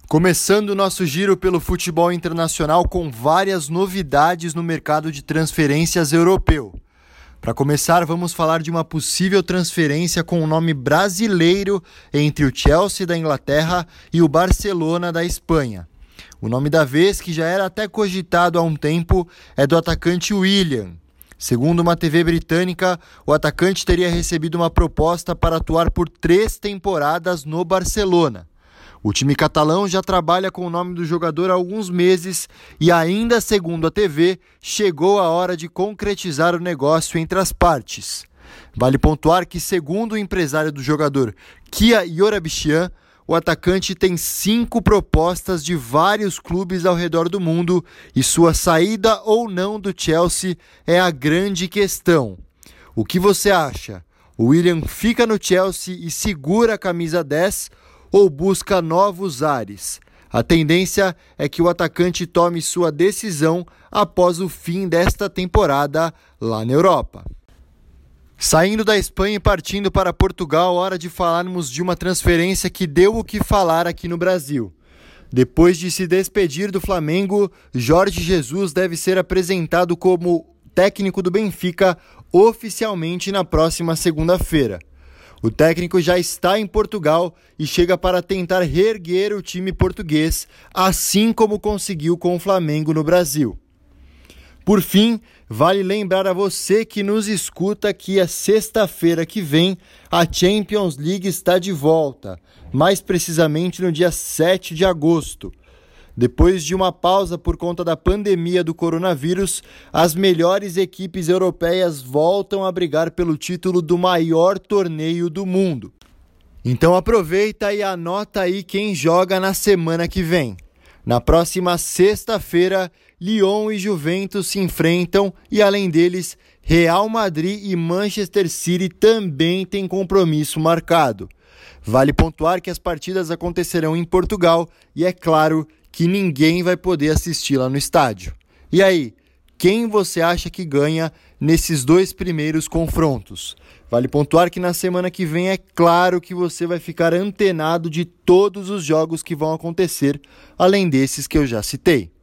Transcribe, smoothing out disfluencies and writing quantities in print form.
Começando o nosso giro pelo futebol internacional com várias novidades no mercado de transferências europeu. Para começar, vamos falar de uma possível transferência com o nome brasileiro entre o Chelsea da Inglaterra e o Barcelona da Espanha. O nome da vez, que já era até cogitado há um tempo, é do atacante Willian. Segundo uma TV britânica, o atacante teria recebido uma proposta para atuar por 3 temporadas no Barcelona. O time catalão já trabalha com o nome do jogador há alguns meses e ainda segundo a TV, chegou a hora de concretizar o negócio entre as partes. Vale pontuar que, segundo o empresário do jogador, Kia Joorabchian, o atacante tem 5 propostas de vários clubes ao redor do mundo e sua saída ou não do Chelsea é a grande questão. O que você acha? O Willian fica no Chelsea e segura a camisa 10 ou busca novos ares? A tendência é que o atacante tome sua decisão após o fim desta temporada lá na Europa. Saindo da Espanha e partindo para Portugal, hora de falarmos de uma transferência que deu o que falar aqui no Brasil. Depois de se despedir do Flamengo, Jorge Jesus deve ser apresentado como técnico do Benfica oficialmente na próxima segunda-feira. O técnico já está em Portugal e chega para tentar reerguer o time português, assim como conseguiu com o Flamengo no Brasil. Por fim, vale lembrar a você que nos escuta que a sexta-feira que vem a Champions League está de volta, mais precisamente no dia 7 de agosto. Depois de uma pausa por conta da pandemia do coronavírus, as melhores equipes europeias voltam a brigar pelo título do maior torneio do mundo. Então aproveita e anota aí quem joga na semana que vem. Na próxima sexta-feira, Lyon e Juventus se enfrentam e, além deles, Real Madrid e Manchester City também têm compromisso marcado. Vale pontuar que as partidas acontecerão em Portugal e, é claro, que ninguém vai poder assistir lá no estádio. E aí, quem você acha que ganha nesses 2 primeiros confrontos? Vale pontuar que na semana que vem é claro que você vai ficar antenado de todos os jogos que vão acontecer, além desses que eu já citei.